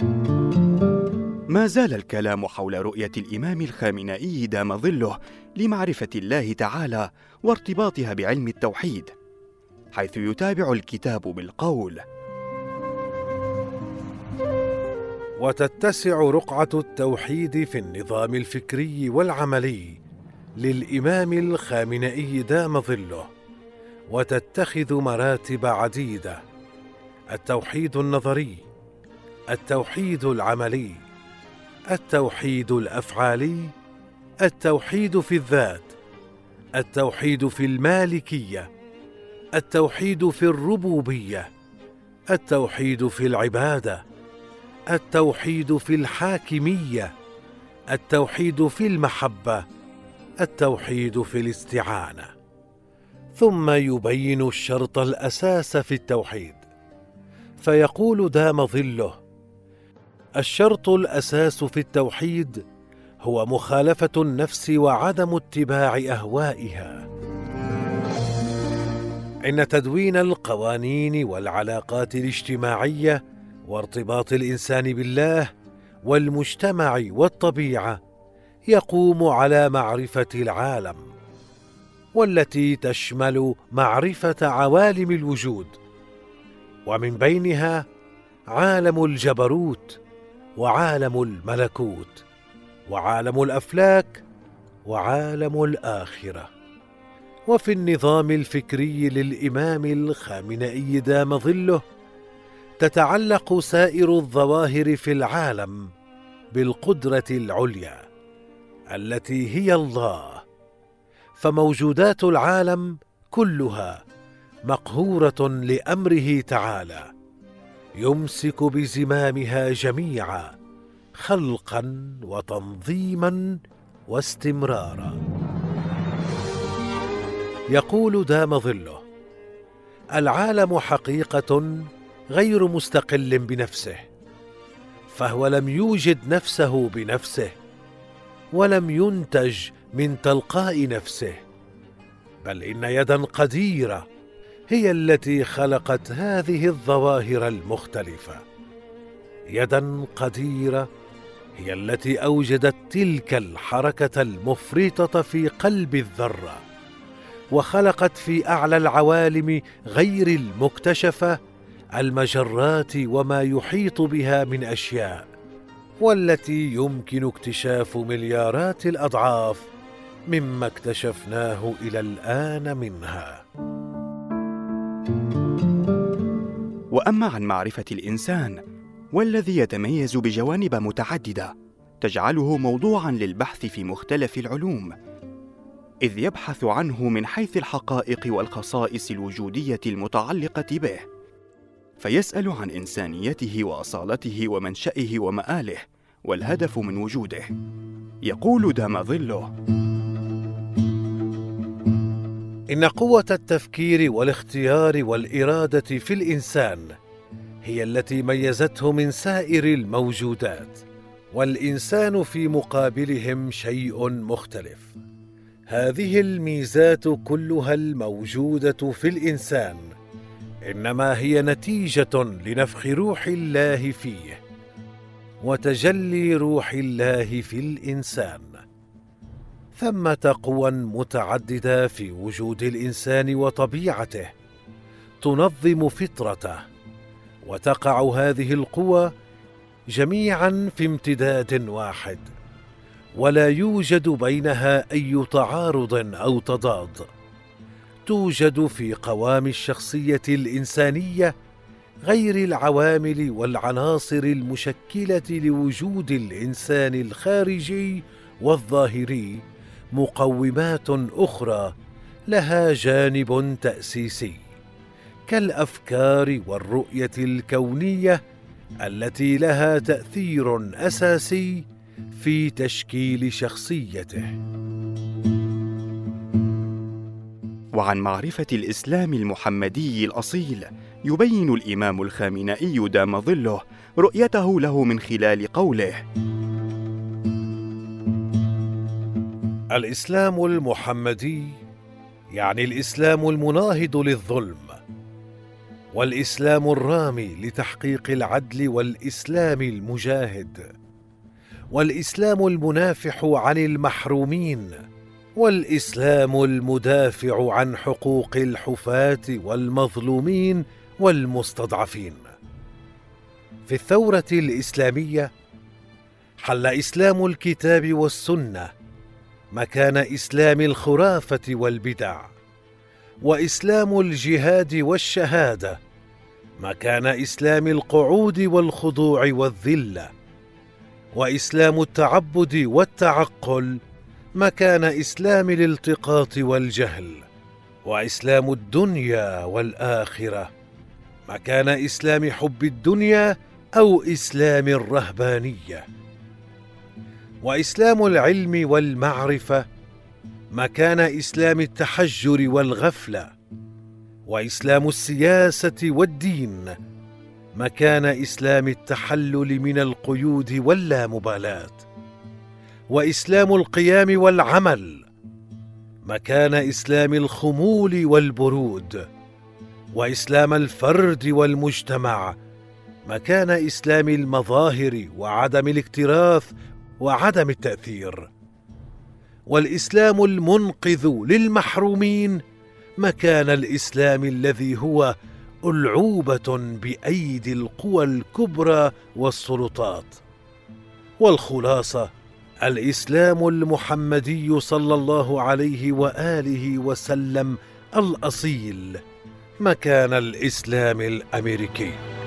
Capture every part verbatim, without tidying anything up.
ما زال الكلام حول رؤية الإمام الخامنئي دام ظله لمعرفة الله تعالى وارتباطها بعلم التوحيد، حيث يتابع الكتاب بالقول: وتتسع رقعة التوحيد في النظام الفكري والعملي للإمام الخامنئي دام ظله، وتتخذ مراتب عديدة: التوحيد النظري، التوحيد العملي، التوحيد الأفعالي، التوحيد في الذات، التوحيد في المالكية، التوحيد في الربوبية، التوحيد في العبادة، التوحيد في الحاكمية، التوحيد في المحبة، التوحيد في الاستعانة. ثم يبين الشرط الأساس في التوحيد، فيقول دام ظله: الشرط الأساس في التوحيد هو مخالفة النفس وعدم اتباع أهوائها. إن تدوين القوانين والعلاقات الاجتماعية وارتباط الإنسان بالله والمجتمع والطبيعة يقوم على معرفة العالم، والتي تشمل معرفة عوالم الوجود، ومن بينها عالم الجبروت، وعالم الملكوت، وعالم الأفلاك، وعالم الآخرة. وفي النظام الفكري للإمام الخامنئي دام ظله تتعلق سائر الظواهر في العالم بالقدرة العليا التي هي الله، فموجودات العالم كلها مقهورة لأمره تعالى، يمسك بزمامها جميعا خلقا وتنظيما واستمرارا. يقول دام ظله: العالم حقيقة غير مستقل بنفسه، فهو لم يوجد نفسه بنفسه، ولم ينتج من تلقاء نفسه، بل إن يدا قديرة هي التي خلقت هذه الظواهر المختلفة. يدا قديرة هي التي أوجدت تلك الحركة المفرطة في قلب الذرة، وخلقت في أعلى العوالم غير المكتشفة المجرات وما يحيط بها من أشياء، والتي يمكن اكتشاف مليارات الأضعاف مما اكتشفناه إلى الآن منها. وأما عن معرفة الإنسان، والذي يتميز بجوانب متعددة تجعله موضوعاً للبحث في مختلف العلوم، إذ يبحث عنه من حيث الحقائق والخصائص الوجودية المتعلقة به، فيسأل عن إنسانيته وأصالته ومنشأه ومآله والهدف من وجوده. يقول دام ظله: إن قوة التفكير والاختيار والإرادة في الإنسان هي التي ميزته من سائر الموجودات، والإنسان في مقابلهم شيء مختلف. هذه الميزات كلها الموجودة في الإنسان إنما هي نتيجة لنفخ روح الله فيه وتجلي روح الله في الإنسان. ثمة قوى متعددة في وجود الإنسان وطبيعته تنظم فطرته، وتقع هذه القوى جميعا في امتداد واحد، ولا يوجد بينها أي تعارض أو تضاد. توجد في قوام الشخصية الإنسانية غير العوامل والعناصر المشكلة لوجود الإنسان الخارجي والظاهري مقومات أخرى لها جانب تأسيسي، كالأفكار والرؤية الكونية التي لها تأثير أساسي في تشكيل شخصيته. وعن معرفة الإسلام المحمدي الأصيل يبين الإمام الخامنئي دام ظله رؤيته له من خلال قوله: الإسلام المحمدي يعني الإسلام المناهض للظلم، والإسلام الرامي لتحقيق العدل، والإسلام المجاهد، والإسلام المنافح عن المحرومين، والإسلام المدافع عن حقوق الحفاة والمظلومين والمستضعفين. في الثورة الإسلامية حل إسلام الكتاب والسنة مكان إسلام الخرافة والبدع، وإسلام الجهاد والشهادة مكان إسلام القعود والخضوع والذلة، وإسلام التعبد والتعقل مكان إسلام الالتقاط والجهل، وإسلام الدنيا والآخرة مكان إسلام حب الدنيا أو إسلام الرهبانية، وإسلام العلم والمعرفة مكان إسلام التحجر والغفلة، وإسلام السياسة والدين مكان إسلام التحلل من القيود واللامبالاة، وإسلام القيام والعمل مكان إسلام الخمول والبرود، وإسلام الفرد والمجتمع مكان إسلام المظاهر وعدم الاكتراث وعدم التأثير، والإسلام المنقذ للمحرومين مكان الإسلام الذي هو ألعوبة بأيدي القوى الكبرى والسلطات. والخلاصة: الإسلام المحمدي صلى الله عليه وآله وسلم الأصيل مكان الإسلام الأمريكي.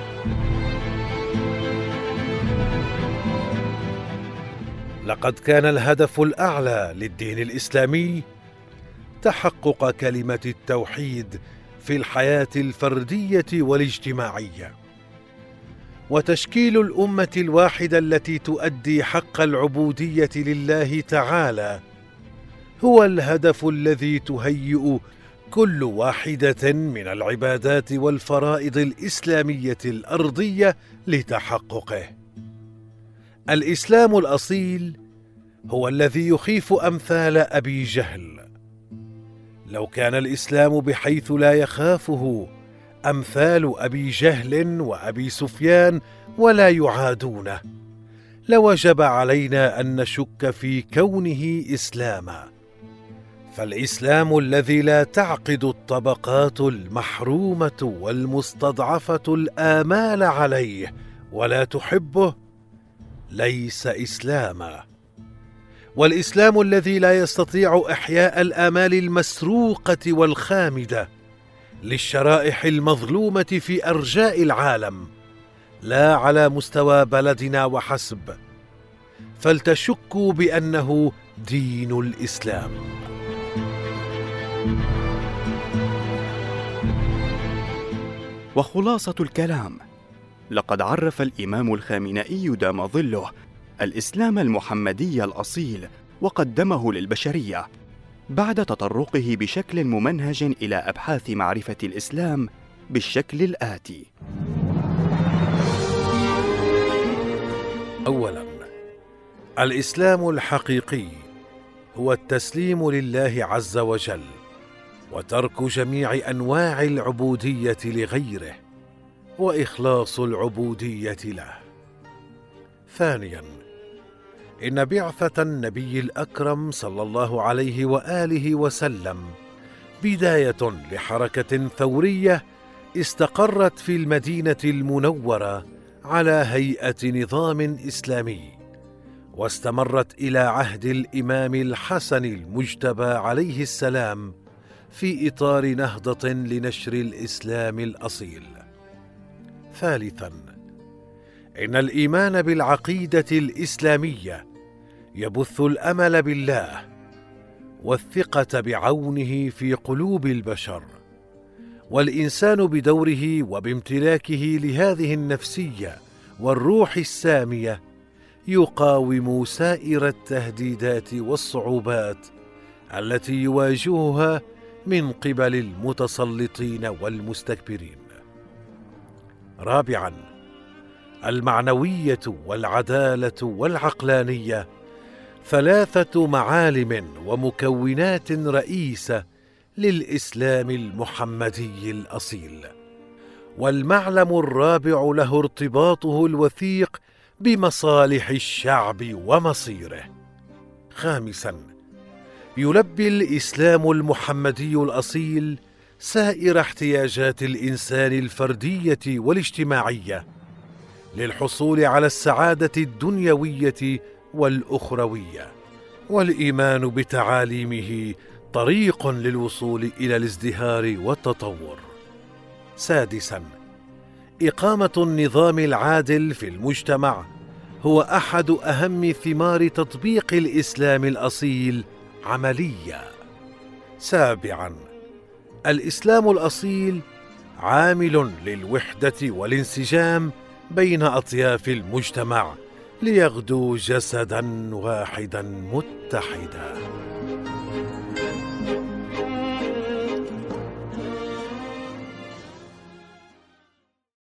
لقد كان الهدف الأعلى للدين الإسلامي تحقق كلمة التوحيد في الحياة الفردية والاجتماعية، وتشكيل الأمة الواحدة التي تؤدي حق العبودية لله تعالى هو الهدف الذي تهيئ كل واحدة من العبادات والفرائض الإسلامية الأرضية لتحققه. الإسلام الأصيل هو الذي يخيف أمثال أبي جهل. لو كان الإسلام بحيث لا يخافه أمثال أبي جهل وأبي سفيان ولا يعادونه، لوجب علينا أن نشك في كونه إسلاما. فالإسلام الذي لا تعقد الطبقات المحرومة والمستضعفة الآمال عليه ولا تحبه ليس إسلاما. والإسلام الذي لا يستطيع إحياء الآمال المسروقة والخامدة للشرائح المظلومة في أرجاء العالم لا على مستوى بلدنا وحسب، فلتشكوا بأنه دين الإسلام. وخلاصة الكلام: لقد عرف الإمام الخامنئي دام ظله الإسلام المحمدي الأصيل وقدمه للبشرية بعد تطرقه بشكل ممنهج إلى أبحاث معرفة الإسلام بالشكل الآتي. أولاً، الإسلام الحقيقي هو التسليم لله عز وجل وترك جميع أنواع العبودية لغيره وإخلاص العبودية له. ثانياً، إن بعثة النبي الأكرم صلى الله عليه وآله وسلم بداية لحركة ثورية استقرت في المدينة المنورة على هيئة نظام إسلامي، واستمرت إلى عهد الإمام الحسن المجتبى عليه السلام في إطار نهضة لنشر الإسلام الأصيل. ثالثاً، إن الإيمان بالعقيدة الإسلامية يبث الأمل بالله والثقة بعونه في قلوب البشر، والإنسان بدوره وبامتلاكه لهذه النفسية والروح السامية يقاوم سائر التهديدات والصعوبات التي يواجهها من قبل المتسلطين والمستكبرين. رابعاً، المعنوية والعدالة والعقلانية ثلاثة معالم ومكونات رئيسة للإسلام المحمدي الأصيل، والمعلم الرابع له ارتباطه الوثيق بمصالح الشعب ومصيره. خامساً، يلبي الإسلام المحمدي الأصيل سائر احتياجات الإنسان الفردية والاجتماعية للحصول على السعادة الدنيوية والأخروية، والإيمان بتعاليمه طريق للوصول إلى الازدهار والتطور. سادساً، إقامة النظام العادل في المجتمع هو أحد أهم ثمار تطبيق الإسلام الأصيل عملياً. سابعاً، الإسلام الأصيل عامل للوحدة والانسجام بين أطياف المجتمع ليغدو جسداً واحداً متحداً.